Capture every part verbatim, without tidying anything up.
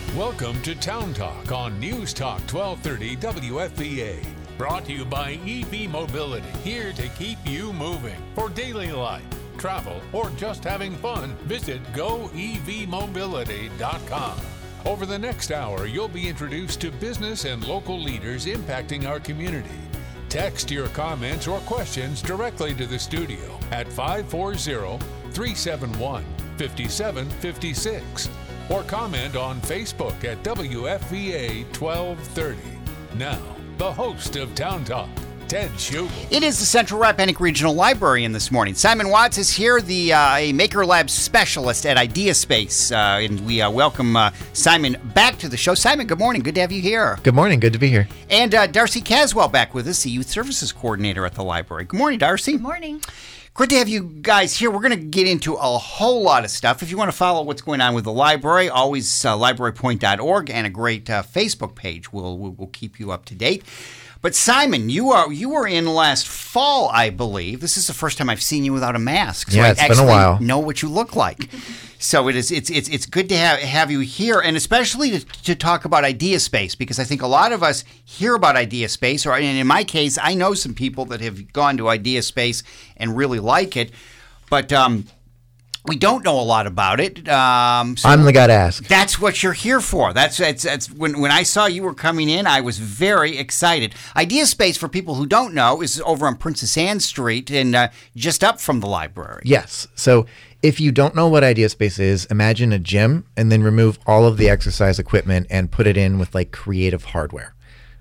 Welcome to Town Talk on News Talk twelve thirty W F V A. Brought to you by E V Mobility, here to keep you moving. For daily life, travel, or just having fun, visit go e v mobility dot com. Over the next hour, you'll be introduced to business and local leaders impacting our community. Text your comments or questions directly to the studio at five four zero, three seven one, five seven five six or comment on Facebook at W F V A twelve thirty. Now, the host of Town Talk, Ted Schugel. It is the Central Rappahannock Regional Librarian this morning. Simon Watts is here, the uh, a Maker Lab specialist at IdeaSpace, uh, and we uh, welcome uh, Simon back to the show. Simon, good morning. Good to have you here. Good morning. Good to be here. And uh, Darcy Caswell back with us, the Youth Services Coordinator at the library. Good morning, Darcy. Good morning. Great to have you guys here. We're going to get into a whole lot of stuff. If you want to follow what's going on with the library, always uh, library point dot org and a great uh, Facebook page will will keep you up to date. But Simon, you are you were in last fall, I believe. This is the first time I've seen you without a mask. So yeah, I it's been a while. Know what you look like. So it is. It's it's it's good to have have you here, and especially to, to talk about IdeaSpace, because I think a lot of us hear about IdeaSpace, or and in my case, I know some people that have gone to IdeaSpace and really like it, but um, we don't know a lot about it. Um, so I'm the guy to ask. That's what you're here for. That's that's, that's when when I saw you were coming in, I was very excited. IdeaSpace, for people who don't know, is over on Princess Anne Street and uh, just up from the library. Yes. So if you don't know what IdeaSpace is, imagine a gym and then remove all of the exercise equipment and put it in with like creative hardware.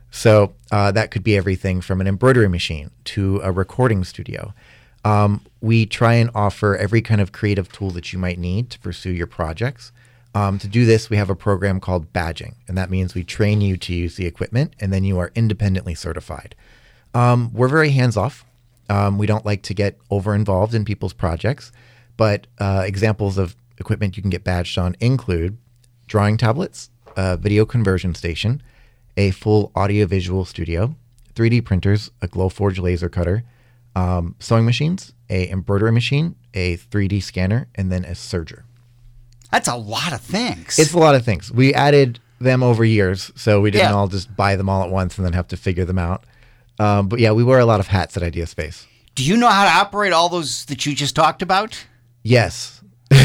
So uh, that could be everything from an embroidery machine to a recording studio. Um, we try and offer every kind of creative tool that you might need to pursue your projects. Um, to do this, we have a program called badging, and that means we train you to use the equipment, and then you are independently certified. Um, we're very hands-off. Um, we don't like to get over-involved in people's projects, but uh, examples of equipment you can get badged on include drawing tablets, a video conversion station, a full audio-visual studio, three D printers, a Glowforge laser cutter, Um, sewing machines, a embroidery machine, a three D scanner, and then a serger. That's a lot of things. It's a lot of things. We added them over years, so we didn't Yeah. all just buy them all at once and then have to figure them out. Um, but yeah, we wear a lot of hats at IdeaSpace. Do you know how to operate all those that you just talked about? Yes.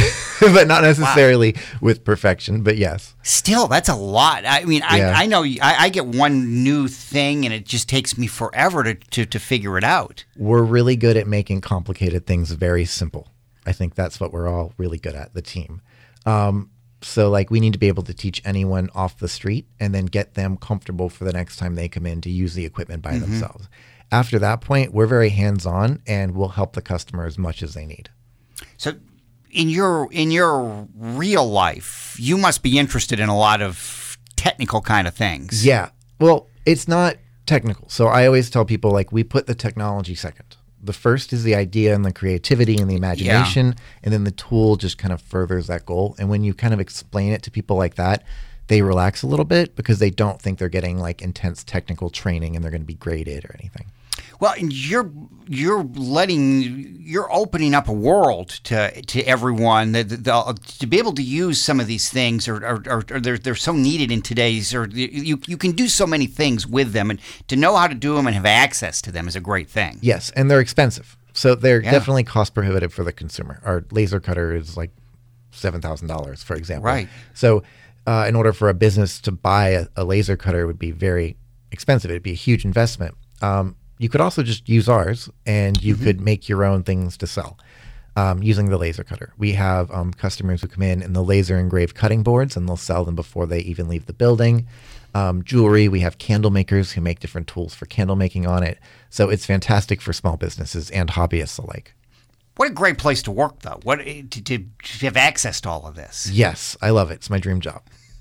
But not necessarily wow. with perfection, but yes. Still, that's a lot. I mean, I, Yeah. I know I, I get one new thing and it just takes me forever to, to, to figure it out. We're really good at making complicated things very simple. I think that's what we're all really good at, the team. Um, so like we need to be able to teach anyone off the street and then get them comfortable for the next time they come in to use the equipment by mm-hmm. themselves. After that point, we're very hands-on and we'll help the customer as much as they need. So in your in your real life, you must be interested in a lot of technical kind of things. Yeah. Well, it's not technical. So I always tell people, like, we put the technology second. The first is the idea and the creativity and the imagination, yeah. and then the tool just kind of furthers that goal. And when you kind of explain it to people like that, they relax a little bit because they don't think they're getting like intense technical training and they're going to be graded or anything. Well, and you're you're letting you're opening up a world to to everyone that the, to be able to use some of these things, or, or, or, or they're they're so needed in today's, or you you can do so many things with them, and to know how to do them and have access to them is a great thing. Yes, and they're expensive, so they're yeah. definitely cost prohibitive for the consumer. Our laser cutter is like seven thousand dollars, for example. Right. So, uh, in order for a business to buy a, a laser cutter, it would be very expensive. It'd be a huge investment. Um, You could also just use ours, and you mm-hmm. could make your own things to sell um, using the laser cutter. We have um, customers who come in in the laser engraved cutting boards, and they'll sell them before they even leave the building. Um, jewelry, we have candle makers who make different tools for candle making on it. So it's fantastic for small businesses and hobbyists alike. What a great place to work, though. What to, to, to have access to all of this. Yes, I love it. It's my dream job.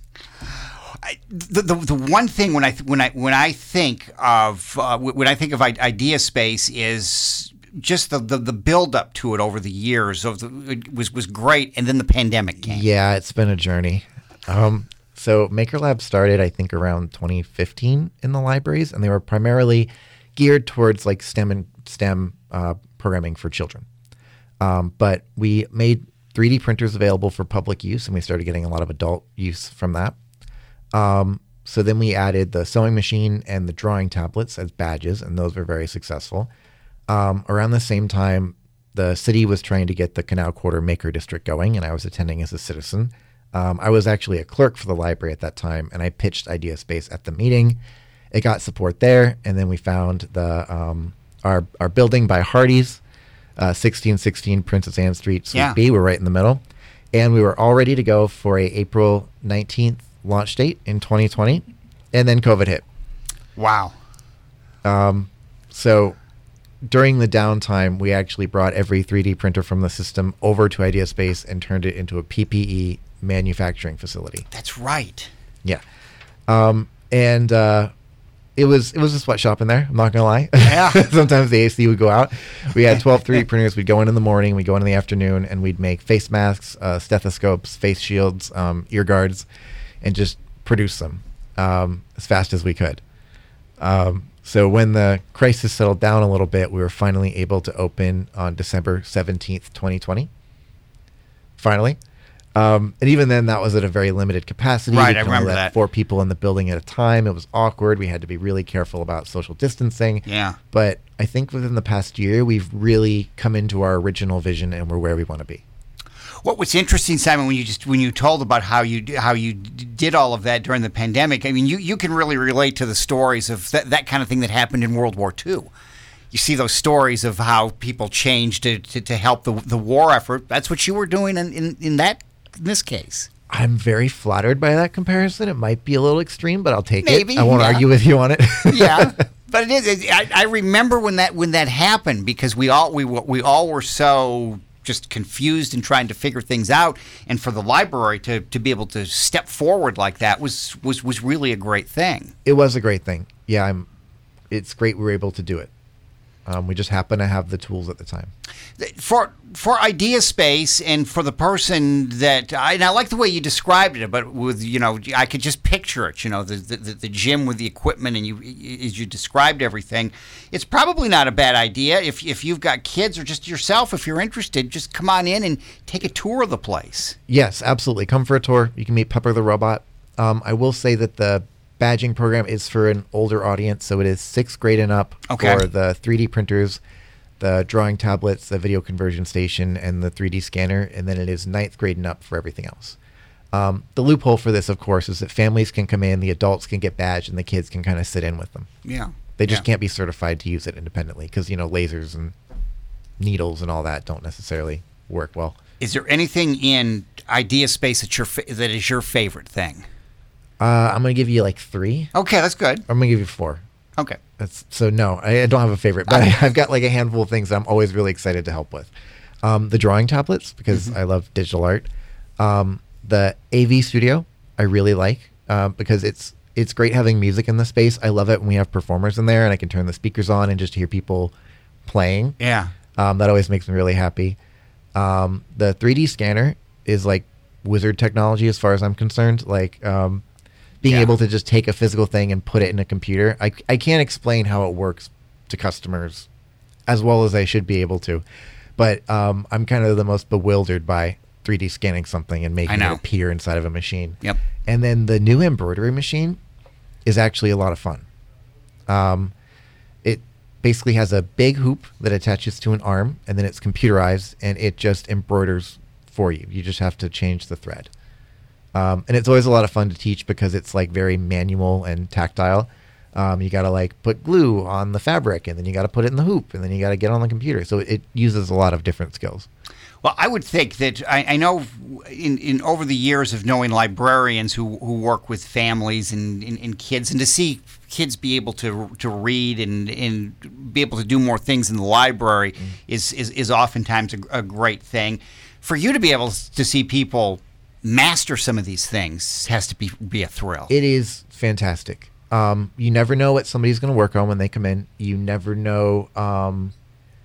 I, the, the the one thing when I when I when I think of uh, when I think of IdeaSpace is just the, the, the build up to it over the years of the, it was was great, and then the pandemic came. Yeah, it's been a journey. Um, so Maker Lab started, I think, around twenty fifteen in the libraries, and they were primarily geared towards like STEM and STEM uh, programming for children. Um, but we made three D printers available for public use, and we started getting a lot of adult use from that. Um, so then we added the sewing machine and the drawing tablets as badges, and those were very successful. Um, around the same time, the city was trying to get the Canal Quarter Maker District going, and I was attending as a citizen. Um, I was actually a clerk for the library at that time, and I pitched IdeaSpace at the meeting. It got support there, and then we found the um, our our building by Hardee's, uh, sixteen sixteen Princess Anne Street, Suite Yeah. B. We're right in the middle, and we were all ready to go for a April nineteenth launch date in twenty twenty, and then COVID hit. Wow. So during the downtime, we actually brought every three D printer from the system over to IdeaSpace and turned it into a P P E manufacturing facility. That's right. Yeah. Um, and uh, it was it was a sweatshop in there, I'm not gonna lie. Yeah. Sometimes the A C would go out. We had twelve three D printers. We'd go in in the morning, we'd go in in the afternoon, and we'd make face masks, uh, stethoscopes, face shields, um, ear guards, and just produce them um, as fast as we could. Um, so when the crisis settled down a little bit, we were finally able to open on December seventeenth, twenty twenty. Finally. Um, and even then, that was at a very limited capacity. Right, We could I only remember let that. Four people in the building at a time. It was awkward. We had to be really careful about social distancing. Yeah. But I think within the past year, we've really come into our original vision, and we're where we want to be. What was interesting, Simon, when you just when you told about how you how you d- did all of that during the pandemic, I mean, you, you can really relate to the stories of that, that kind of thing that happened in World War Two. You see those stories of how people changed to, to, to help the the war effort. That's what you were doing in, in, in that in this case. I'm very flattered by that comparison. It might be a little extreme, but I'll take Maybe, it. I won't yeah. argue with you on it. Yeah, but it is. It, I, I remember when that when that happened because we all we were- we all were so just confused and trying to figure things out, and for the library to, to be able to step forward like that was was was really a great thing. It was a great thing. Yeah, I'm. It's great we were able to do it. Um, we just happen to have the tools at the time. For for IdeaSpace and for the person that I, and I like the way you described it, but with you know I could just picture it. You know the the, the gym with the equipment and you as you described everything. It's probably not a bad idea if if you've got kids or just yourself. If you're interested, just come on in and take a tour of the place. Yes, absolutely. Come for a tour. You can meet Pepper the Robot. Um, I will say that the badging program is for an older audience, so it is sixth grade and up Okay. for the three D printers, the drawing tablets, the video conversion station, and the three D scanner, and then it is ninth grade and up for everything else. Um, the loophole for this, of course, is that families can come in, the adults can get badged, and the kids can kind of sit in with them. Yeah, They just yeah. can't be certified to use it independently because, you know, lasers and needles and all that don't necessarily work well. Is there anything in IdeaSpace that your fa- that is your favorite thing? Uh, I'm going to give you like three. Okay, that's good. I'm going to give you four. Okay. That's so no, I, I don't have a favorite, but I, I've got like a handful of things I'm always really excited to help with. Um, the drawing tablets because Mm-hmm. I love digital art. Um, the A V Studio I really like uh, because it's it's great having music in the space. I love it when we have performers in there and I can turn the speakers on and just hear people playing. Yeah. Um, that always makes me really happy. Um, the three D scanner is like wizard technology as far as I'm concerned. Like um, being Yeah. able to just take a physical thing and put it in a computer. I, I can't explain how it works to customers as well as I should be able to. But um, I'm kind of the most bewildered by three D scanning something and making it know. appear inside of a machine. Yep. And then the new embroidery machine is actually a lot of fun. Um, it basically has a big hoop that attaches to an arm, and then it's computerized, and it just embroiders for you. You just have to change the thread. Um, and it's always a lot of fun to teach because it's like very manual and tactile. Um, you got to like put glue on the fabric, and then you got to put it in the hoop, and then you got to get on the computer. So it uses a lot of different skills. Well, I would think that I, I know in, in over the years of knowing librarians who, who work with families and, and, and kids, and to see kids be able to to read and, and be able to do more things in the library mm. is, is is oftentimes a, a great thing. For you to be able to see people master some of these things has to be be a thrill. It is fantastic. Um, you never know what somebody's going to work on when they come in. You never know. Um,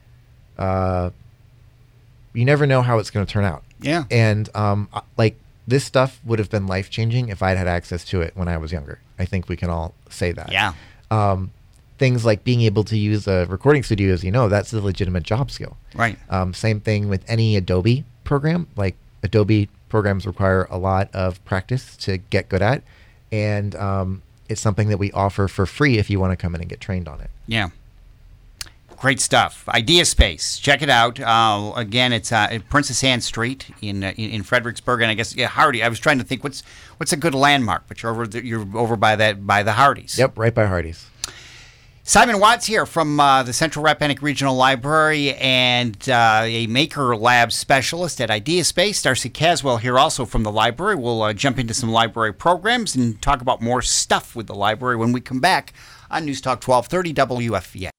uh, you never know how it's going to turn out. Yeah. And um, like this stuff would have been life changing if I'd had access to it when I was younger. I think we can all say that. Yeah. Um, things like being able to use a recording studio, as you know, that's a legitimate job skill. Right. Um, same thing with any Adobe program. Like Adobe programs require a lot of practice to get good at. and um, it's something that we offer for free if you want to come in and get trained on it. Yeah. Great stuff. Idea Space. Check it out. Uh, again, it's uh, at Princess Anne Street in, uh, in in Fredericksburg, and I guess yeah, Hardy. I was trying to think what's what's a good landmark, but you're over the, you're over by that by the Hardys. Yep, right by Hardy's. Simon Watts here from uh, the Central Rappahannock Regional Library and uh, a Maker Lab specialist at Idea Space. Darcy Caswell here also from the library. We'll uh, jump into some library programs and talk about more stuff with the library when we come back on News Talk twelve thirty W F V A.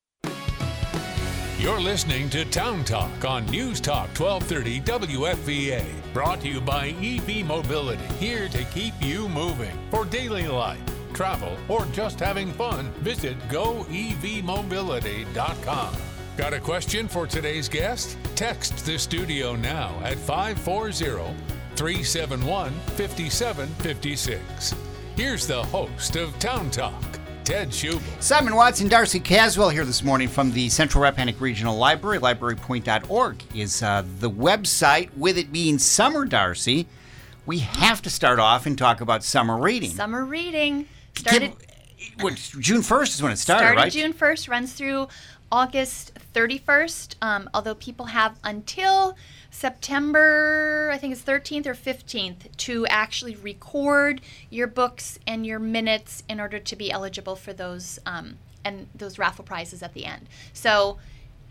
You're listening to Town Talk on News Talk twelve thirty W F V A. Brought to you by E V Mobility, here to keep you moving. For daily life, travel, or just having fun, visit go e v mobility dot com. Got a question for today's guest? Text the studio now at five four zero, three seven one, five seven five six. Here's the host of Town Talk, Ted Schubel. Simon Watts and Darcy Caswell here this morning from the Central Rappahannock Regional Library. library point dot org is uh, the website. With it being summer, Darcy, we have to start off and talk about summer reading. Summer reading. Started, Give, what, June first is when it started, started right? June first, runs through August thirty-first, um, although people have until September, I think it's thirteenth or fifteenth, to actually record your books and your minutes in order to be eligible for those um, and those raffle prizes at the end. So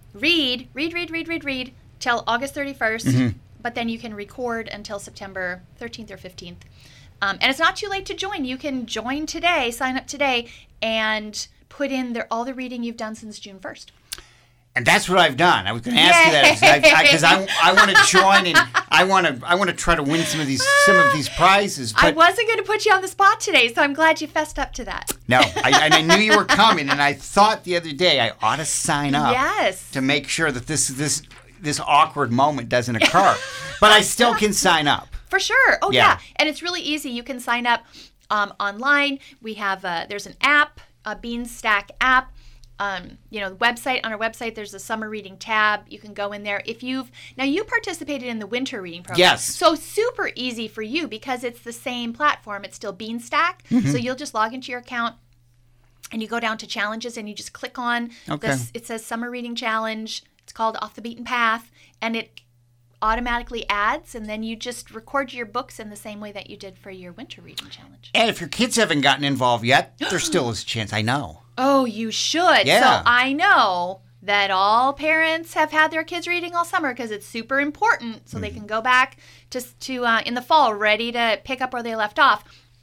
read, read, read, read, read, read till August thirty-first, mm-hmm. but then you can record until September thirteenth or fifteenth. Um, and it's not too late to join. You can join today, sign up today, and put in the, all the reading you've done since June first. And that's what I've done. I was going to ask you that because I, I, I, I want to join and I want to I want to try to win some of these some of these prizes. But I wasn't going to put you on the spot today, so I'm glad you fessed up to that. No, I, and I knew you were coming, and I thought the other day I ought to sign up. Yes. To make sure that this this this awkward moment doesn't occur, but I still can sign up. For sure. Oh, yeah. Yeah. And it's really easy. You can sign up um, online. We have a, there's an app, a Beanstack app. Um, you know, the website, on our website, there's a summer reading tab. You can go in there. If you've, now you participated in the winter reading program. Yes. So super easy for you because it's the same platform. It's still Beanstack. Mm-hmm. So you'll just log into your account and you go down to challenges and you just click on okay. this. It says summer reading challenge. It's called Off the Beaten Path. And it automatically adds, and then you just record your books in the same way that you did for your winter reading challenge. And if your kids haven't gotten involved yet, there still is a chance. I know. Oh, you should. Yeah. So I know that all parents have had their kids reading all summer because it's super important, so mm. they can go back to to uh, in the fall ready to pick up where they left off.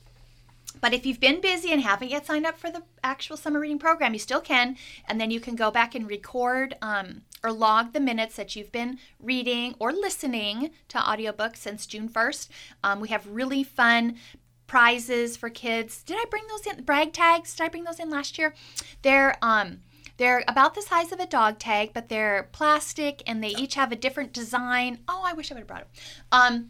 But if you've been busy and haven't yet signed up for the actual summer reading program, you still can. And then you can go back and record um, or log the minutes that you've been reading or listening to audiobooks since June first. Um, we have really fun prizes for kids. Did I bring those in? Brag tags, did I bring those in last year? They're um, they're about the size of a dog tag, but they're plastic and they each have a different design. Oh, I wish I would have brought it. Um,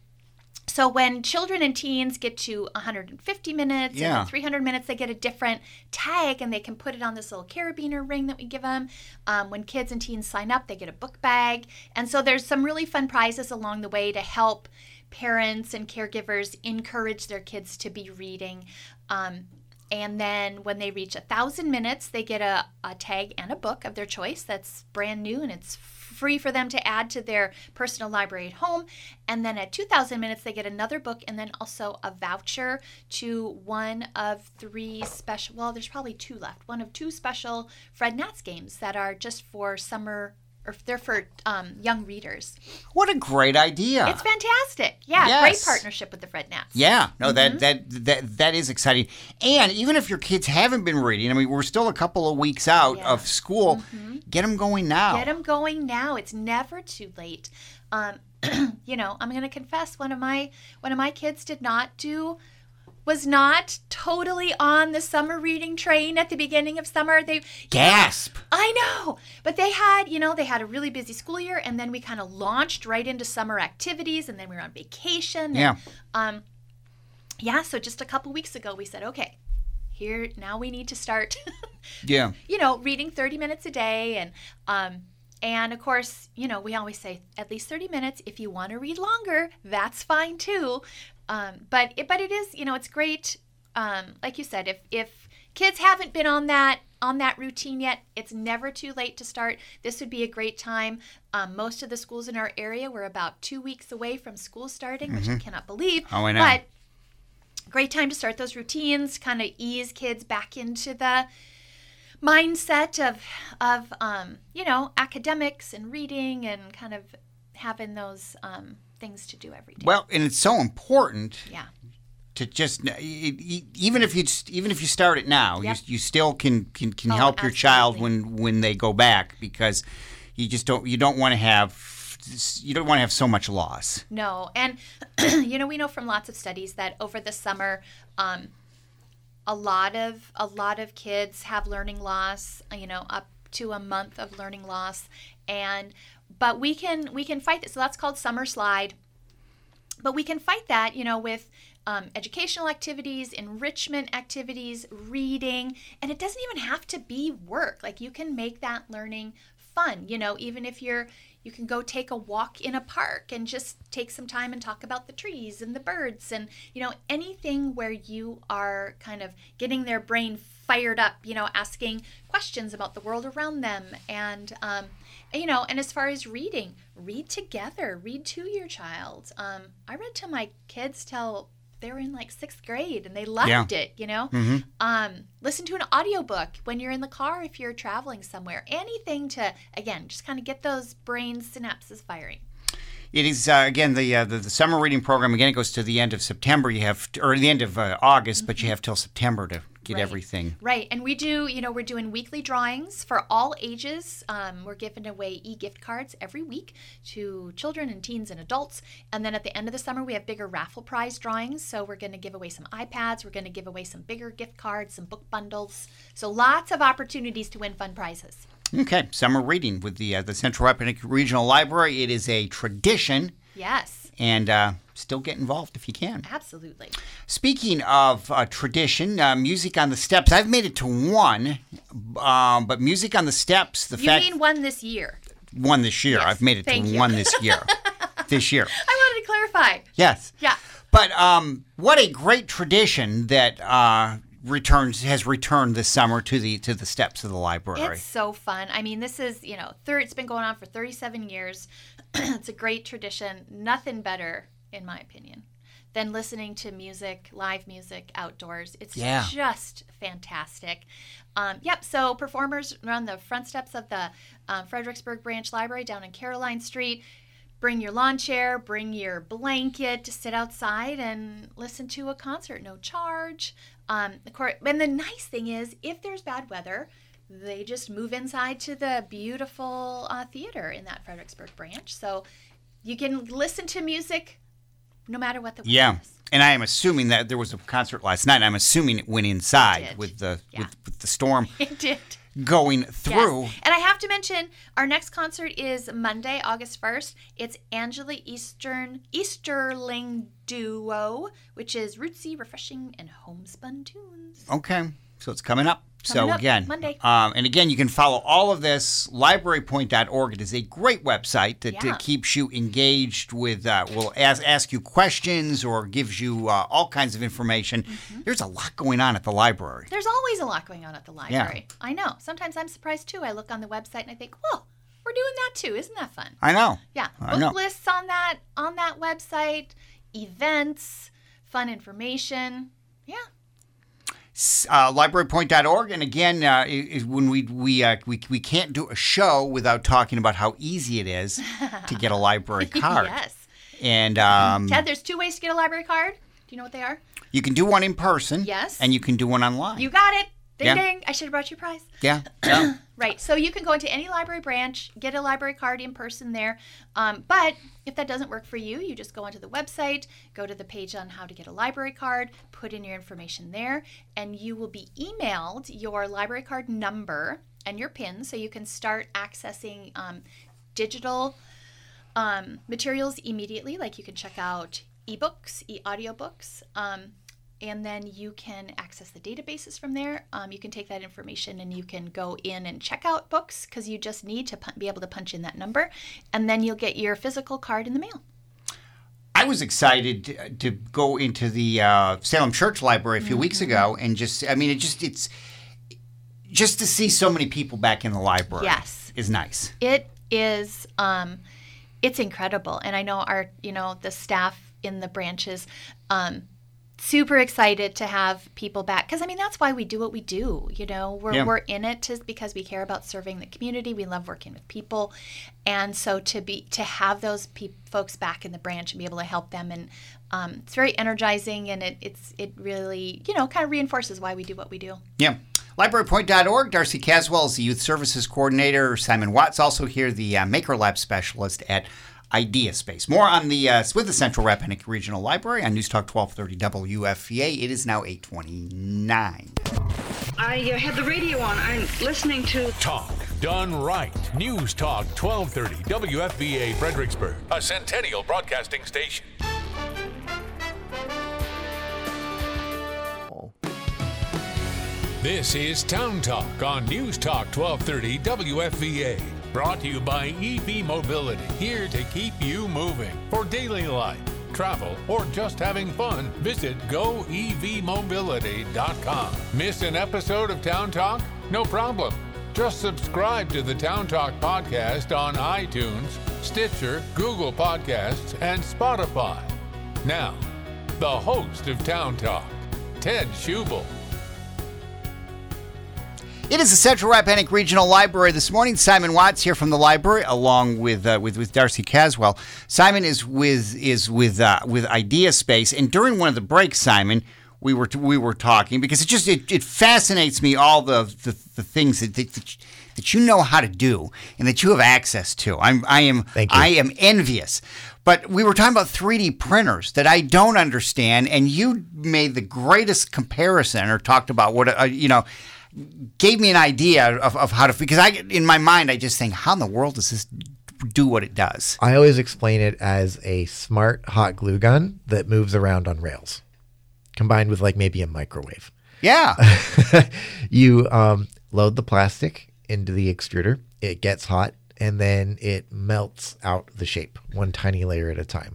So when children and teens get to one hundred fifty minutes yeah. and three hundred minutes, they get a different tag and they can put it on this little carabiner ring that we give them. Um, when kids and teens sign up, they get a book bag. And so there's some really fun prizes along the way to help parents and caregivers encourage their kids to be reading. Um, and then when they reach one thousand minutes, they get a, a tag and a book of their choice that's brand new and it's free for them to add to their personal library at home. And then at two thousand minutes, they get another book and then also a voucher to one of three special, well, there's probably two left, one of two special Fred Nats games that are just for summer, or they're for um, young readers. What a great idea. It's fantastic. Yeah, yes. Great partnership with the Fred Nats. Yeah, no, mm-hmm. that, that that that is exciting. And even if your kids haven't been reading, I mean, we're still a couple of weeks out yeah. of school, mm-hmm. get them going now. Get them going now. It's never too late. Um, you know, I'm going to confess, one of my one of my kids did not do was not totally on the summer reading train at the beginning of summer. They gasp. I know, but they had, you know, they had a really busy school year, and then we kind of launched right into summer activities, and then we were on vacation. And, yeah. Um. Yeah. So just a couple weeks ago, we said, okay, here now we need to start. yeah. You know, reading thirty minutes a day, and um. And, of course, you know, we always say at least thirty minutes. If you want to read longer, that's fine, too. Um, but, it, but it is, you know, it's great um, like you said, if if kids haven't been on that on that routine yet, it's never too late to start. This would be a great time. Um, most of the schools in our area, we're about two weeks away from school starting, which I cannot believe. Oh, I know. But great time to start those routines, kind of ease kids back into the mindset of, of um, you know, academics and reading and kind of having those um, things to do every day. Well, and it's so important Yeah. to just even if you even if you start it now, Yep. you you still can can, can Oh, help your child absolutely. when when they go back, because you just don't you don't want to have you don't want to have so much loss. No, and you know, we know from lots of studies that over the summer, um, a lot of a lot of kids have learning loss. You know, up to a month of learning loss, and but we can we can fight this. So that's called summer slide. But we can fight that, you know, with um, educational activities, enrichment activities, reading, and it doesn't even have to be work. Like, you can make that learning fun, you know, even if you're, you can go take a walk in a park and just take some time and talk about the trees and the birds and, you know, anything where you are kind of getting their brain fired up, you know, asking questions about the world around them. And, um, you know, and as far as reading, read together, read to your child. Um, I read to my kids till they were in like sixth grade and they loved it, you know. Mm-hmm. Um, listen to an audiobook when you're in the car if you're traveling somewhere. Anything to, again, just kind of get those brain synapses firing. It is uh, again the, uh, the the summer reading program. Again, it goes to the end of September. You have or the end of uh, August, mm-hmm. but you have till September to get right. everything. Right, and we do. You know, we're doing weekly drawings for all ages. Um, we're giving away e-gift cards every week to children and teens and adults. And then at the end of the summer, we have bigger raffle prize drawings. So we're going to give away some iPads. We're going to give away some bigger gift cards, some book bundles. So lots of opportunities to win fun prizes. Okay, summer reading with the uh, the Central Rappahannock Regional Library. It is a tradition. Yes. And uh, still get involved if you can. Absolutely. Speaking of uh, tradition, uh, Music on the Steps. I've made it to one, um, but Music on the Steps. The You fact mean one this year? one this year. Yes, I've made it to thank you. one this year. this year. I wanted to clarify. Yes. Yeah. But um, what a great tradition that uh, returns has returned this summer to the to the steps of the library. It's so fun. I mean, this is, you know, third, it's been going on for thirty-seven years. It's a great tradition. Nothing better, in my opinion, than listening to music, live music outdoors. It's Yeah. just fantastic. Um, yep, so performers run the front steps of the um, Fredericksburg Branch Library down on Caroline Street. Bring your lawn chair, bring your blanket, sit outside and listen to a concert, no charge. Um, of course, and the nice thing is, if there's bad weather, they just move inside to the beautiful uh, theater in that Fredericksburg branch. So you can listen to music no matter what the weather Yeah. is. And I am assuming that there was a concert last night. And I'm assuming it went inside It did. with the Yeah. with, with the storm It did. going through. Yes. And I have to mention, our next concert is Monday, August first. It's Angela Eastern Easterling Duo, which is rootsy, refreshing, and homespun tunes. Okay. So it's coming up. Coming so up again, Monday. Um, and again, you can follow all of this. library point dot org. It is a great website that, Yeah. that keeps you engaged with. Uh, will ask ask you questions or gives you uh, all kinds of information. Mm-hmm. There's a lot going on at the library. There's always a lot going on at the library. I know. Sometimes I'm surprised too. I look on the website and I think, "Whoa, we're doing that too. Isn't that fun?" I know. Yeah, I book know. lists on that on that website, events, fun information. Yeah. Uh, library point dot org. And again, uh, is when we we, uh, we we can't do a show without talking about how easy it is to get a library card. Yes. And um, Ted, there's two ways to get a library card. Do you know what they are? you can do one in person. Yes. And you can do one online. You got it. Ding Yeah. ding. I should have brought you a prize. yeah. Yeah. Right. So you can go into any library branch, get a library card in person there. Um, but if that doesn't work for you, you just go onto the website, go to the page on how to get a library card, put in your information there, and you will be emailed your library card number and your PIN so you can start accessing um, digital um, materials immediately. Like you can check out ebooks, e-audiobooks. Um, And then you can access the databases from there. Um, you can take that information and you can go in and check out books because you just need to pu- be able to punch in that number. And then you'll get your physical card in the mail. I was excited to, to go into the uh, Salem Church Library a few mm-hmm. weeks ago and just, I mean, it just, it's, just to see so many people back in the library yes. is nice. It is, um, it's incredible. And I know our, you know, the staff in the branches, um, super excited to have people back. Because, I mean, that's why we do what we do, you know. We're, yeah. we're in it to, because we care about serving the community. We love working with people. And so to be to have those pe- folks back in the branch and be able to help them, and um, it's very energizing, and it it's it really, you know, kind of reinforces why we do what we do. Yeah. library point dot org. Darcy Caswell is the Youth Services Coordinator. Simon Watts also here, the uh, Maker Lab Specialist at Idea Space. More on the uh, with the Central Rappahannock Regional Library on News Talk twelve thirty W F V A. It is now eight twenty-nine. I uh, had the radio on. I'm listening to Talk Done Right. News Talk twelve thirty W F V A Fredericksburg, a Centennial Broadcasting station. This is Town Talk on News Talk twelve thirty W F V A. Brought to you by E V Mobility, here to keep you moving. For daily life, travel, or just having fun, visit go e v mobility dot com. Miss an episode of Town Talk? No problem. Just subscribe to the Town Talk podcast on iTunes, Stitcher, Google Podcasts, and Spotify. Now, the host of Town Talk, Ted Schubel. It is the Central Rappahannock Regional Library this morning. Simon Watts here from the library, along with uh, with, with Darcy Caswell. Simon is with is with uh, with Idea Space, and during one of the breaks, Simon, we were we were talking because it just it, it fascinates me all the the, the things that, that that you know how to do and that you have access to. I'm I am Thank you. I am envious. But we were talking about three D printers that I don't understand, and you made the greatest comparison or talked about what uh, you know. Gave me an idea of, of how to, because I, in my mind, I just think, how in the world does this do what it does? I always explain it as a smart hot glue gun that moves around on rails, combined with like maybe a microwave. Yeah. You um, load the plastic into the extruder, it gets hot, and then it melts out the shape, one tiny layer at a time.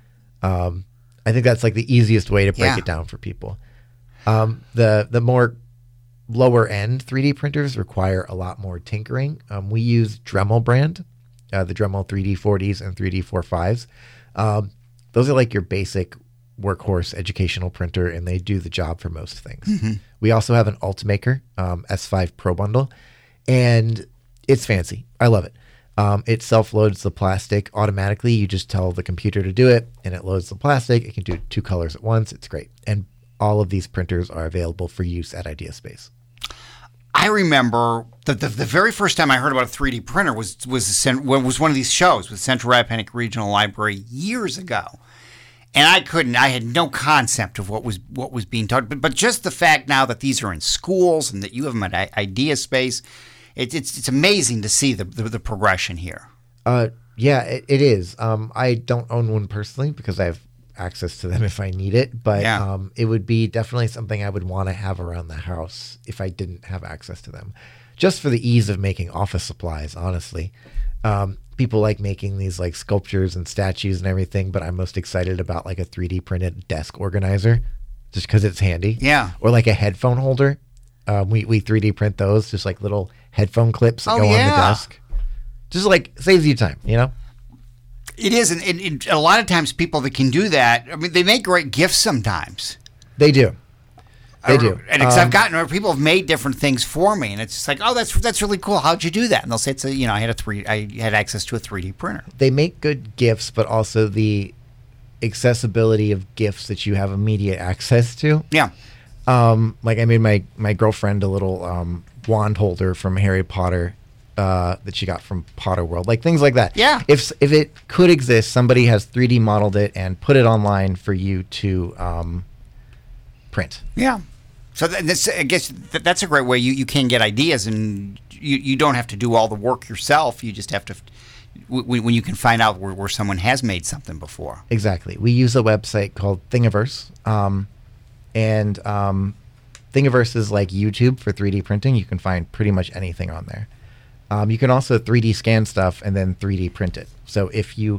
Um, I think that's like the easiest way to break Yeah. it down for people. Um, the the more lower end three D printers require a lot more tinkering. Um, we use Dremel brand, uh, the Dremel three D forties and three D forty-fives. Um, those are like your basic workhorse educational printer, and they do the job for most things. Mm-hmm. We also have an Ultimaker um, S five Pro bundle, and it's fancy. I love it. Um, it self-loads the plastic automatically. You just tell the computer to do it, and it loads the plastic. It can do two colors at once. It's great. And all of these printers are available for use at Idea Space. I remember the, the the very first time I heard about a three D printer was was a, was one of these shows with Central Rappahannock Regional Library years ago, and I couldn't. I had no concept of what was what was being taught. But but just the fact now that these are in schools and that you have them at Idea Space, it, it's it's amazing to see the the, the progression here. Uh, yeah, it, it is. Um, I don't own one personally because I have access to them if I need it, but Yeah. um, it would be definitely something I would want to have around the house if I didn't have access to them, just for the ease of making office supplies. Honestly, um, people like making these like sculptures and statues and everything, but I'm most excited about like a three D printed desk organizer, just because it's handy. Yeah. Or like a headphone holder. Um, we we three D print those, just like little headphone clips that Oh, go on the yeah. desk. Just like saves you time, you know. It is, and, and, and a lot of times people that can do that, I mean, they make great gifts sometimes. They do. They do. And because Um, I've gotten, or people have made different things for me, and it's just like, oh, that's that's really cool. How'd you do that? And they'll say, it's a, you know, I had a three, I had access to a three D printer. They make good gifts, but also the accessibility of gifts that you have immediate access to. Yeah. Um, like I made my my girlfriend a little um, wand holder from Harry Potter uh, that she got from Potter World, like things like that. Yeah. If if it could exist, somebody has three D modeled it and put it online for you to um, print. Yeah. So th- that's, I guess th- that's a great way. You, you can get ideas, and you, you don't have to do all the work yourself. You just have to, w- when you can find out where, where someone has made something before. Exactly. We use a website called Thingiverse, um, and um, Thingiverse is like YouTube for three D printing. You can find pretty much anything on there. Um, you can also three D scan stuff and then three D print it. So if you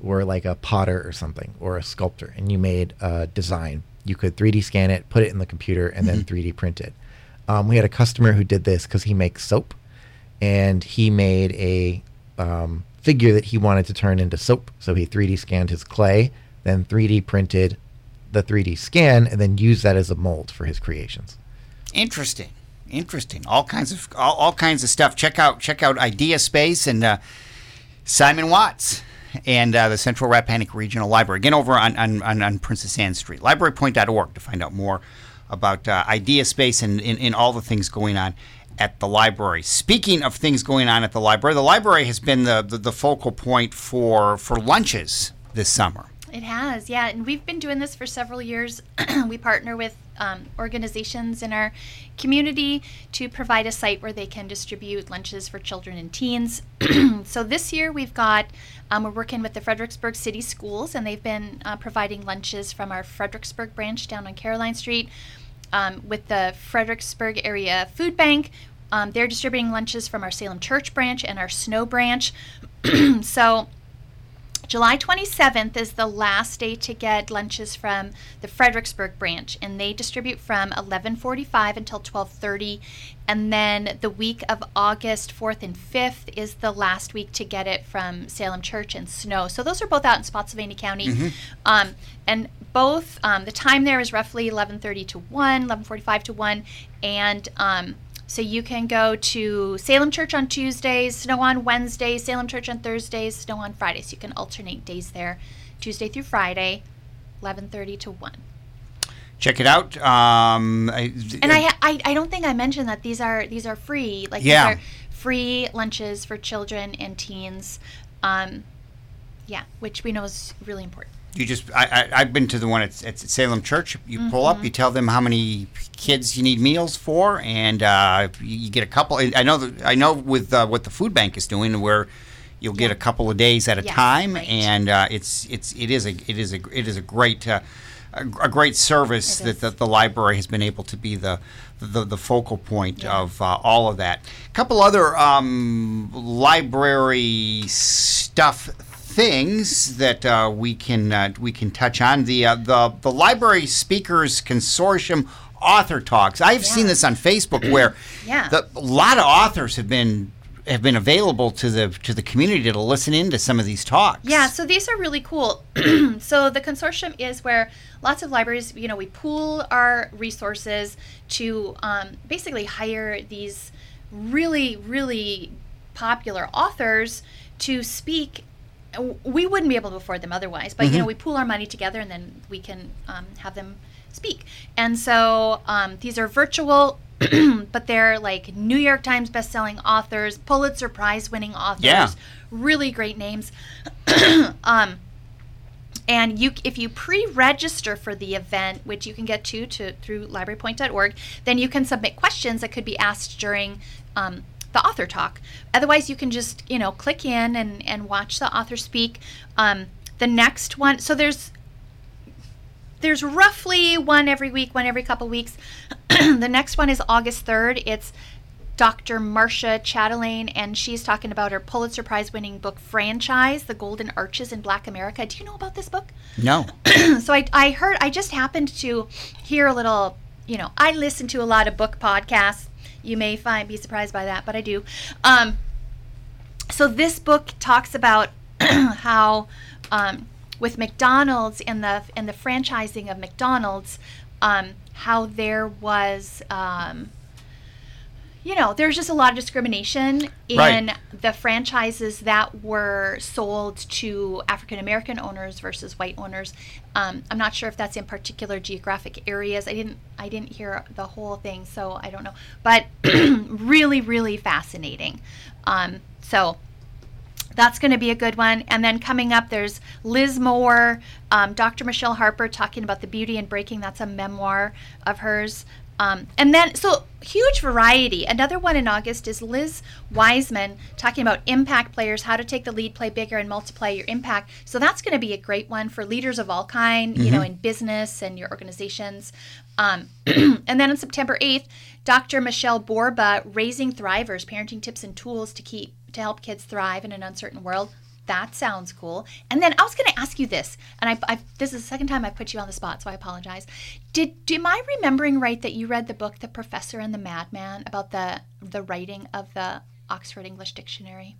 were like a potter or something, or a sculptor, and you made a design, you could three D scan it, put it in the computer, and then three D print it. Um, we had a customer who did this because he makes soap, and he made a um, figure that he wanted to turn into soap. So he three D scanned his clay, then three D printed the three D scan, and then used that as a mold for his creations. Interesting. Interesting. All kinds of all, all kinds of stuff. Check out check out Idea Space and uh, Simon Watts and uh, the Central Rappahannock Regional Library. Again, over on, on, on, on Princess Anne Street. library point dot org to find out more about uh, Idea Space and, and, and all the things going on at the library. Speaking of things going on at the library, the library has been the, the, the focal point for, for lunches this summer. It has, yeah, and we've been doing this for several years. We partner with um, organizations in our community to provide a site where they can distribute lunches for children and teens. So this year we've got, um, we're working with the Fredericksburg City Schools, and they've been uh, providing lunches from our Fredericksburg branch down on Caroline Street. Um, with the Fredericksburg Area Food Bank, um, they're distributing lunches from our Salem Church branch and our Snow branch. So July twenty-seventh is the last day to get lunches from the Fredericksburg branch, and they distribute from eleven forty-five until twelve thirty. And then the week of August fourth and fifth is the last week to get it from Salem Church and Snow. So those are both out in Spotsylvania County. Mm-hmm. Um, and both, um, the time there is roughly eleven thirty to one, eleven forty-five to one. And um, so you can go to Salem Church on Tuesdays, Snow on Wednesdays, Salem Church on Thursdays, Snow on Fridays. You can alternate days there, Tuesday through Friday, eleven thirty to one. Check it out. Um, I, and I, I I don't think I mentioned that these are these are free. Like yeah. these are free lunches for children and teens. Um, yeah, which we know is really important. You just, I, I, I've been to the one at, at Salem Church. You mm-hmm. pull up, you tell them how many kids you need meals for, and uh, you, you get a couple. I know that, I know with uh, what the food bank is doing, where you'll get yeah. a couple of days at a yes, time, right. and uh, it's it's it is a it is a it is a great uh, a, a great service that the, the library has been able to be the the, the focal point yeah. of uh, all of that. A couple other um, library stuff. Things that uh, we can uh, we can touch on. The uh, the the Library Speakers Consortium Author Talks. I've yeah. seen this on Facebook where yeah. the, a lot of authors have been have been available to the to the community to listen into some of these talks. Yeah, so these are really cool. So the consortium is where lots of libraries, you know, we pool our resources to um, basically hire these really really popular authors to speak. We wouldn't be able to afford them otherwise, but mm-hmm. you know, we pool our money together and then we can um, have them speak. And so um, these are virtual, but they're like New York Times bestselling authors, Pulitzer Prize winning authors, yeah. really great names. um, and you, if you pre-register for the event, which you can get to, to through library point dot org, then you can submit questions that could be asked during um, the author talk. Otherwise, you can just, you know, click in and, and watch the author speak. Um, the next one, so there's there's roughly one every week, one every couple weeks. The next one is August third. It's Doctor Marcia Chatelain, and she's talking about her Pulitzer Prize winning book, Franchise, The Golden Arches in Black America. Do you know about this book? No. So I, I heard, I just happened to hear a little, you know, I listen to a lot of book podcasts. You may find be surprised by that, but I do. Um, so this book talks about how, um, with McDonald's and the and the franchising of McDonald's, um, how there was, um, you know, there's just a lot of discrimination in right. the franchises that were sold to African American owners versus white owners. Um, I'm not sure if that's in particular geographic areas. I didn't I didn't hear the whole thing, so I don't know. But really, really fascinating. Um, so that's going to be a good one. And then coming up, there's Liz Moore, um, Doctor Michelle Harper talking about The Beauty in Breaking. That's a memoir of hers. Um, and then, so huge variety. Another one in August is Liz Wiseman talking about impact players, how to take the lead, play bigger, and multiply your impact. So that's going to be a great one for leaders of all kind, mm-hmm. you know, in business and your organizations. Um, and then on September eighth, Doctor Michelle Borba, Raising Thrivers, Parenting Tips and Tools to keep to help kids thrive in an uncertain world. That sounds cool. And then I was going to ask you this, and I, I this is the second time I put you on the spot, so I apologize. Did am I remembering right that you read the book The Professor and the Madman about the the writing of the Oxford English Dictionary?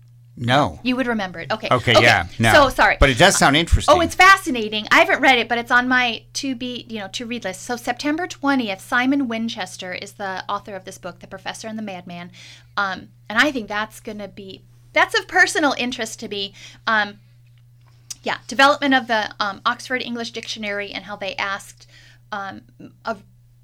No. You would remember it. Okay. Okay, yeah. No. So sorry. But it does sound interesting. Oh, it's fascinating. I haven't read it, but it's on my to be, you know, to read list. So September twentieth, Simon Winchester is the author of this book, The Professor and the Madman. Um, and I think that's going to be, that's of personal interest to me. Um, yeah, development of the um, Oxford English Dictionary and how they asked um, of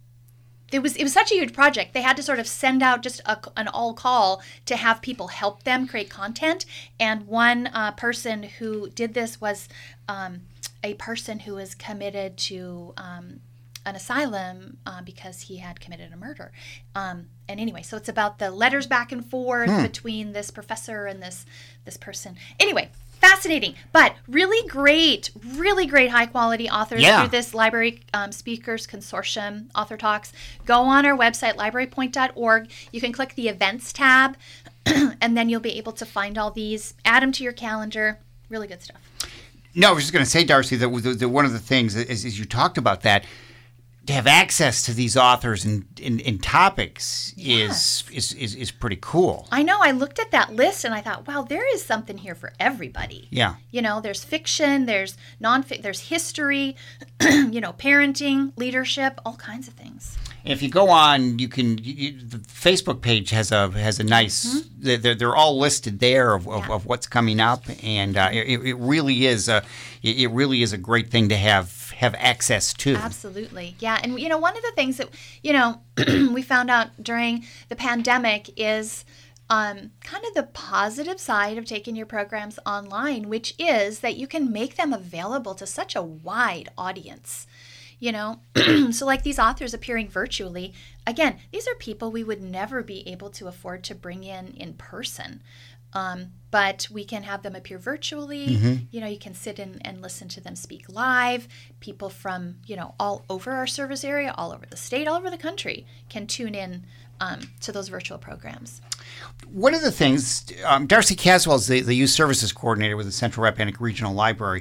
It was it was such a huge project. They had to sort of send out just a, an all call to have people help them create content. And one uh, person who did this was um, a person who was committed to um, an asylum uh, because he had committed a murder. Um, and anyway, so it's about the letters back and forth hmm. between this professor and this this person. Anyway. Fascinating, but really great, really great high quality authors yeah. through this Library um, Speakers Consortium Author Talks. Go on our website, library point dot org. You can click the events tab, and then you'll be able to find all these, add them to your calendar. Really good stuff. No, I was just going to say, Darcy, that, that, that one of the things, as, as you talked about that, to have access to these authors and, and, and topics yes. is, is, is is pretty cool. I know. I looked at that list and I thought, wow, there is something here for everybody. Yeah. You know, there's fiction, there's non-fiction, there's history, you know, parenting, leadership, all kinds of things. If you go on, you can. You, you, the Facebook page has a has a nice. Mm-hmm. They're they're all listed there of, of, yeah. of what's coming up, and uh, it, it really is a it really is a great thing to have have access to. Absolutely, yeah. And you know, one of the things that you know we found out during the pandemic is um, kind of the positive side of taking your programs online, which is that you can make them available to such a wide audience. You know, so like these authors appearing virtually, again, these are people we would never be able to afford to bring in in person. Um, but we can have them appear virtually. Mm-hmm. You know, you can sit in and listen to them speak live. People from, you know, all over our service area, all over the state, all over the country can tune in um, to those virtual programs. One of the things, um, Darcy Caswell is the, the Youth Services Coordinator with the Central Rappahannock Regional Library.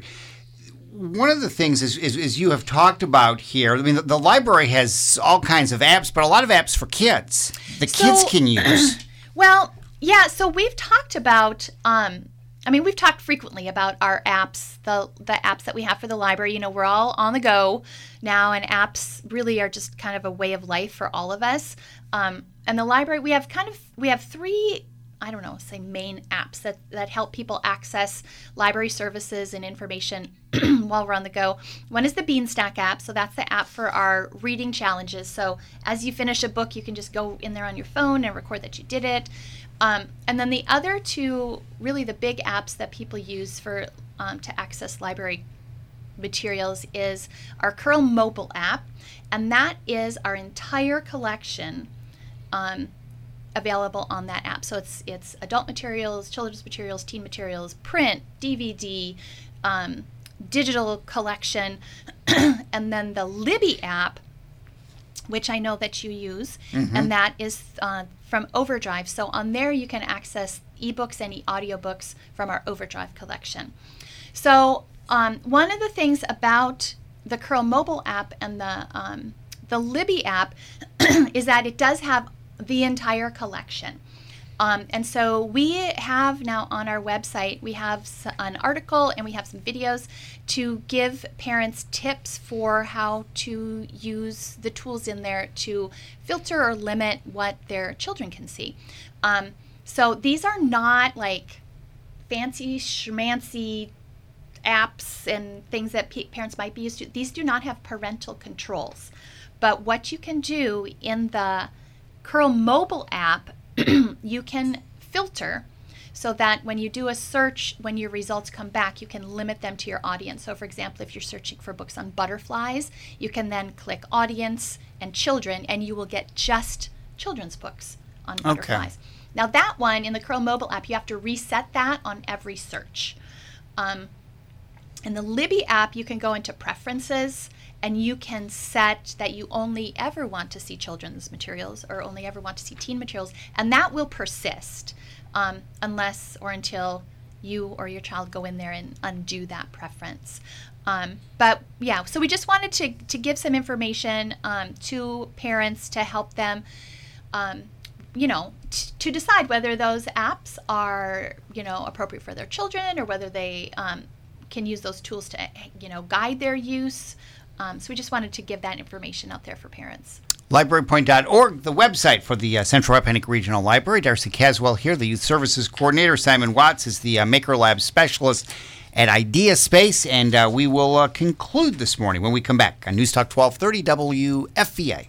One of the things is, is, is you have talked about here, I mean, the, the library has all kinds of apps, but a lot of apps for kids. The so, kids can use. Well, yeah, so we've talked about, um, I mean, we've talked frequently about our apps, the the apps that we have for the library. You know, we're all on the go now, and apps really are just kind of a way of life for all of us. Um, and the library, we have kind of, we have three I don't know, say main apps that, that help people access library services and information while we're on the go. One is the Beanstack app. So that's the app for our reading challenges. So as you finish a book, you can just go in there on your phone and record that you did it. Um, and then the other two, really the big apps that people use for um, to access library materials is our Curl mobile app. And that is our entire collection um, available on that app. So it's it's adult materials, children's materials, teen materials, print, D V D, um, digital collection, and then the Libby app, which I know that you use, mm-hmm. and that is uh, from Overdrive. So on there you can access ebooks and e-audiobooks from our Overdrive collection. So um, one of the things about the Curl mobile app and the um, the Libby app is that it does have the entire collection. Um, and so we have now on our website, we have an article and we have some videos to give parents tips for how to use the tools in there to filter or limit what their children can see. Um, so these are not like fancy schmancy apps and things that p- parents might be used to. These do not have parental controls. But what you can do in the Curl mobile app, you can filter so that when you do a search, when your results come back, you can limit them to your audience. So for example, if you're searching for books on butterflies, you can then click audience and children, and you will get just children's books on butterflies. Okay. Now that one, in the Curl mobile app, you have to reset that on every search. Um, in the Libby app, you can go into preferences, and you can set that you only ever want to see children's materials or only ever want to see teen materials, and that will persist um, unless or until you or your child go in there and undo that preference. Um, but yeah, so we just wanted to, to give some information um, to parents to help them, um, you know, t- to decide whether those apps are, you know, appropriate for their children, or whether they um, can use those tools to, you know, guide their use. Um, so we just wanted to give that information out there for parents. library point dot org, the website for the uh, Central Rappahannock Regional Library. Darcy Caswell here, the Youth Services Coordinator. Simon Watts is the uh, Maker Lab Specialist at Idea Space, and uh, we will uh, conclude this morning when we come back on News Talk twelve thirty W F V A.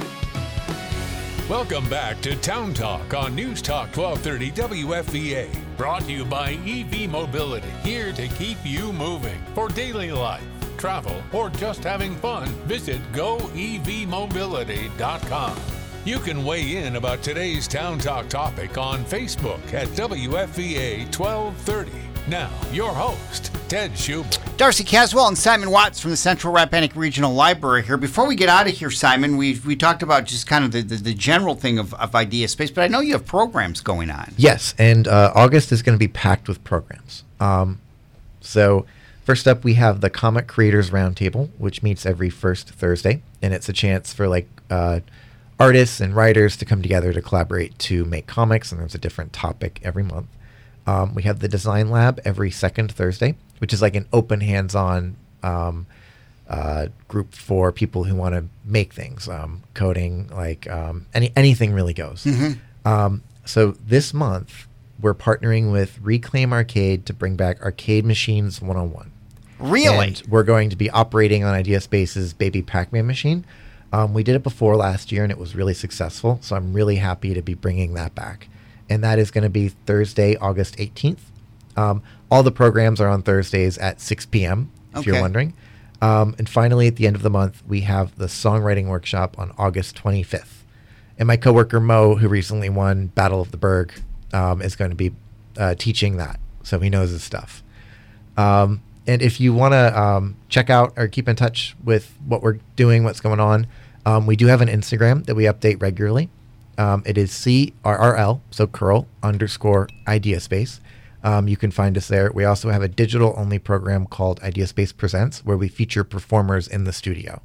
Welcome back to Town Talk on News Talk twelve thirty W F V A. Brought to you by E V Mobility, here to keep you moving. For daily life, travel, or just having fun, visit go e v mobility dot com. You can weigh in about today's Town Talk topic on Facebook at W F V A twelve thirty. Now, your host, Ted Schubel. Darcy Caswell and Simon Watts from the Central Rappahannock Regional Library here. Before we get out of here, Simon, we we talked about just kind of the, the, the general thing of, of Idea Space, but I know you have programs going on. Yes, and uh, August is going to be packed with programs. Um, so first up, we have the Comic Creators Roundtable, which meets every first Thursday, and it's a chance for like uh, artists and writers to come together to collaborate to make comics, and there's a different topic every month. Um, we have the Design Lab every second Thursday, which is like an open hands-on um, uh, group for people who want to make things, um, coding, like um, any anything really goes. Mm-hmm. Um, so this month, we're partnering with Reclaim Arcade to bring back Arcade Machines one oh one. Really? And we're going to be operating on Idea Space's Baby Pac-Man machine. Um, we did it before last year, and it was really successful, so I'm really happy to be bringing that back. And that is going to be Thursday, August eighteenth. Um, all the programs are on Thursdays at six p.m., if Okay. you're wondering. Um, and finally, at the end of the month, we have the songwriting workshop on August twenty-fifth. And my coworker, Mo, who recently won Battle of the Berg, um, is going to be uh, teaching that. So he knows his stuff. Um, and if you want to um, check out or keep in touch with what we're doing, what's going on, um, we do have an Instagram that we update regularly. Um, it is C R R L, so curl underscore Idea Space. Um, you can find us there. We also have a digital-only program called Idea Space Presents, where we feature performers in the studio.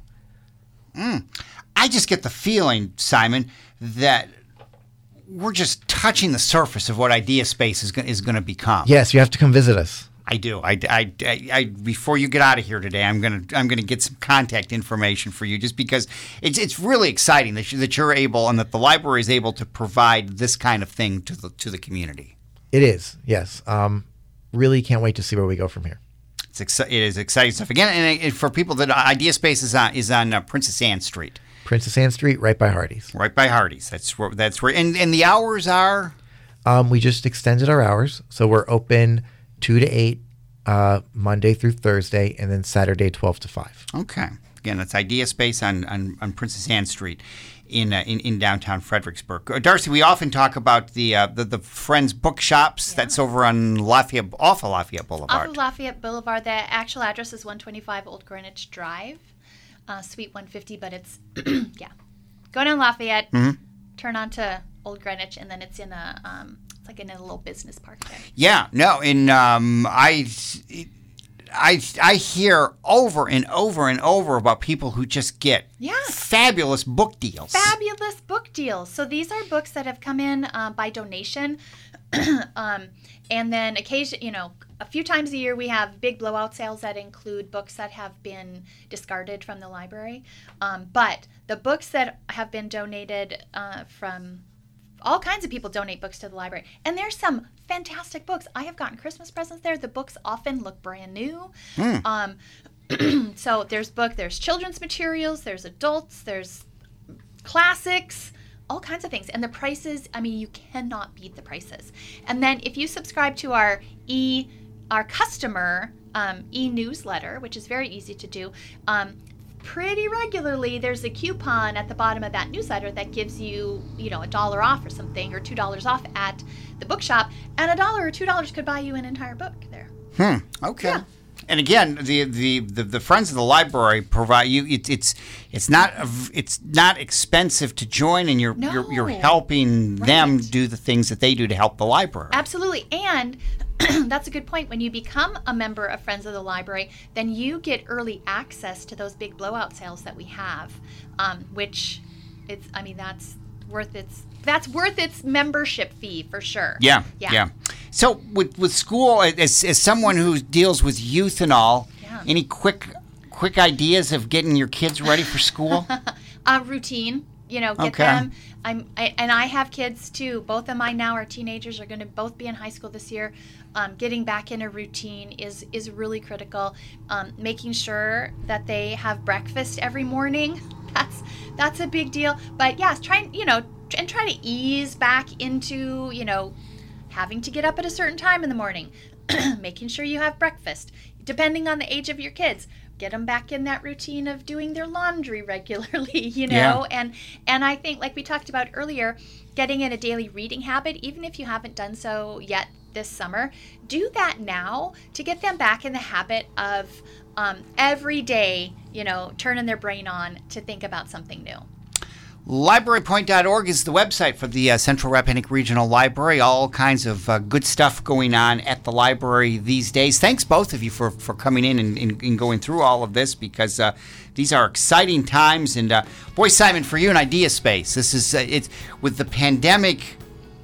Mm. I just get the feeling, Simon, that we're just touching the surface of what Idea Space is, go- is going to become. Yes, you have to come visit us. I do. I, I, I, I, before you get out of here today, I'm gonna I'm gonna get some contact information for you, just because it's it's really exciting that you, that you're able and that the library is able to provide this kind of thing to the to the community. It is, yes. Um, really can't wait to see where we go from here. It's exci- it is exciting stuff. Again, and it, for people that Idea Space is on is on uh, Princess Anne Street, Princess Anne Street, right by Hardee's. right by Hardee's. That's where that's where and, and the hours are. Um, we just extended our hours, so we're open two to eight uh, Monday through Thursday, and then Saturday twelve to five. Okay. Again, that's Idea Space on, on, on Princess Anne Street in, uh, in in downtown Fredericksburg. Uh, Darcy, we often talk about the uh, the, the Friends Bookshops. Yeah. That's over on Lafayette, off of Lafayette Boulevard. Off of Lafayette Boulevard. The actual address is one twenty-five Old Greenwich Drive, uh, Suite one fifty, but it's, yeah. Go down Lafayette, mm-hmm. turn onto Old Greenwich, and then it's in a, um, it's like in a little business park there. Yeah, no, and um, I... It, I I hear over and over and over about people who just get yeah. fabulous book deals. Fabulous book deals. So these are books that have come in uh, by donation, um, and then occasion, you know, a few times a year we have big blowout sales that include books that have been discarded from the library. Um, but the books that have been donated uh, from all kinds of people donate books to the library. And there's some fantastic books. I have gotten Christmas presents there. The books often look brand new. Mm. Um, so there's book, there's children's materials, there's adults, there's classics, all kinds of things. And the prices, I mean, you cannot beat the prices. And then if you subscribe to our e, our customer um, e-newsletter, which is very easy to do, um, pretty regularly there's a coupon at the bottom of that newsletter that gives you, you know, a dollar off or something, or two dollars off at the bookshop, and a dollar or two dollars could buy you an entire book there. Hmm. Okay. Yeah. And again, the, the, the, the Friends of the Library provide you. It, it's it's not it's not expensive to join, and you're no. you're, you're helping right. them do the things that they do to help the library. Absolutely, and that's a good point. When you become a member of Friends of the Library, then you get early access to those big blowout sales that we have, um, which it's, I mean, that's worth its, that's worth its membership fee for sure. Yeah, yeah. yeah. So with, with school, as, as someone who deals with youth and all, yeah. any quick quick ideas of getting your kids ready for school? A routine. You know, get okay. them. I'm, I, and I have kids too. Both of mine now are teenagers. Are going to both be in high school this year. Um, getting back in a routine is is really critical. Um, making sure that they have breakfast every morning. That's that's a big deal. But yes, trying you know and try to ease back into you know having to get up at a certain time in the morning. Making sure you have breakfast, depending on the age of your kids. Get them back in that routine of doing their laundry regularly, you know, yeah. and and I think, like we talked about earlier, getting in a daily reading habit, even if you haven't done so yet this summer, do that now to get them back in the habit of um, every day, you know, turning their brain on to think about something new. library point dot org is the website for the uh, Central Rappahannock Regional Library. All kinds of uh, good stuff going on at the library these days. Thanks, both of you, for, for coming in and, and, and going through all of this, because uh, these are exciting times. And uh, boy, Simon, for you, an idea space. This is uh, it's with the pandemic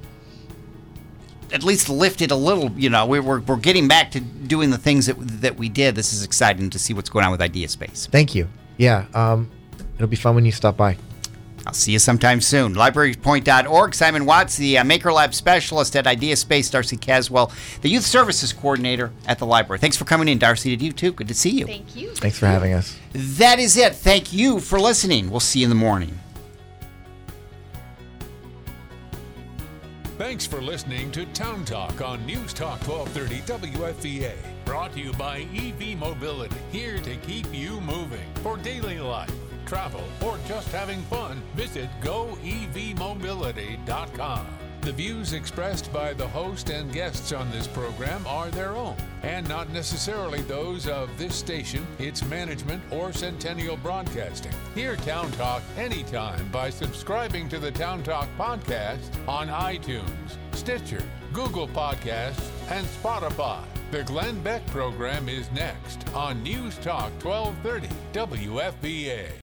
at least lifted a little. You know, we're we're, we're getting back to doing the things that that we did. This is exciting to see what's going on with Idea Space. Thank you. Yeah, um, it'll be fun when you stop by. I'll see you sometime soon. library point dot org. Simon Watts, the uh, Maker Lab specialist at Idea Space. Darcy Caswell, the Youth Services Coordinator at the library. Thanks for coming in, Darcy. Did you too? Good to see you. Thank you. Thanks for having us. That is it. Thank you for listening. We'll see you in the morning. Thanks for listening to Town Talk on News Talk twelve thirty W F V A. Brought to you by E V Mobility, here to keep you moving. For daily life, travel, or just having fun, visit go e v mobility dot com. The views expressed by the host and guests on this program are their own, and not necessarily those of this station, its management, or Centennial Broadcasting. Hear Town Talk anytime by subscribing to the Town Talk podcast on iTunes, Stitcher, Google Podcasts, and Spotify. The Glenn Beck program is next on News Talk twelve thirty W F V A.